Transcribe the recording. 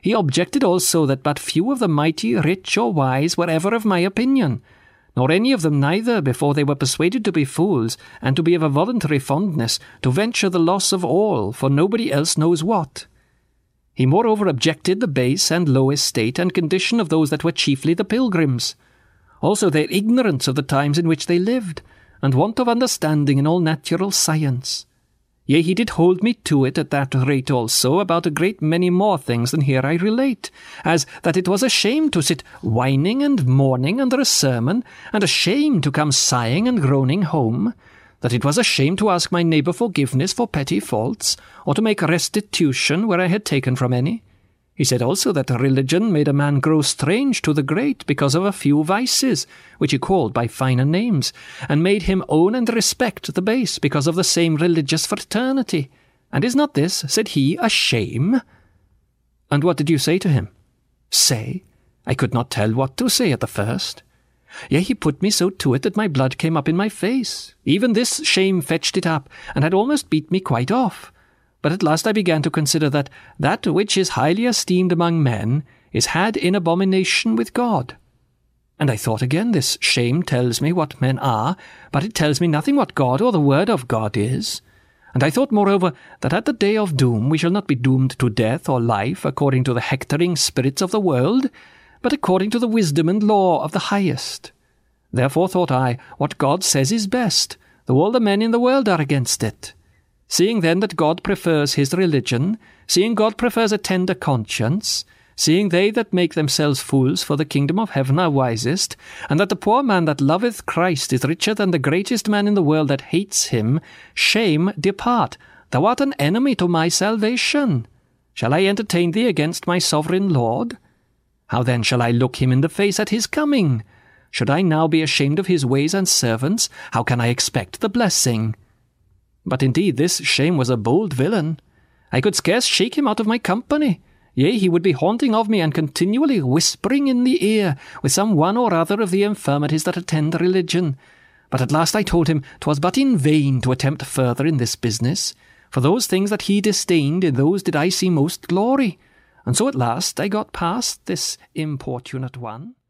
He objected also that but few of the mighty, rich, or wise were ever of my opinion, nor any of them neither, before they were persuaded to be fools, and to be of a voluntary fondness, to venture the loss of all, for nobody else knows what. He moreover objected the base and low estate and condition of those that were chiefly the pilgrims, also their ignorance of the times in which they lived, and want of understanding in all natural science. Yea, he did hold me to it at that rate also about a great many more things than here I relate, as that it was a shame to sit whining and mourning under a sermon, and a shame to come sighing and groaning home, that it was a shame to ask my neighbour forgiveness for petty faults, or to make restitution where I had taken from any. He said also that religion made a man grow strange to the great because of a few vices, which he called by finer names, and made him own and respect the base because of the same religious fraternity. And is not this, said he, a shame? And what did you say to him? Say? I could not tell what to say at the first. Yea, he put me so to it that my blood came up in my face. Even this shame fetched it up, and had almost beat me quite off. But at last I began to consider that that which is highly esteemed among men is had in abomination with God. And I thought again, this shame tells me what men are, but it tells me nothing what God or the word of God is. And I thought moreover that at the day of doom we shall not be doomed to death or life according to the hectoring spirits of the world, but according to the wisdom and law of the highest. Therefore thought I, what God says is best, though all the men in the world are against it. Seeing then that God prefers his religion, seeing God prefers a tender conscience, seeing they that make themselves fools for the kingdom of heaven are wisest, and that the poor man that loveth Christ is richer than the greatest man in the world that hates him, shame, depart, thou art an enemy to my salvation. Shall I entertain thee against my sovereign Lord? How then shall I look him in the face at his coming? Should I now be ashamed of his ways and servants, how can I expect the blessing? But indeed this shame was a bold villain. I could scarce shake him out of my company. Yea, he would be haunting of me and continually whispering in the ear with some one or other of the infirmities that attend religion. But at last I told him 'twas but in vain to attempt further in this business, for those things that he disdained, in those did I see most glory. And so at last I got past this importunate one.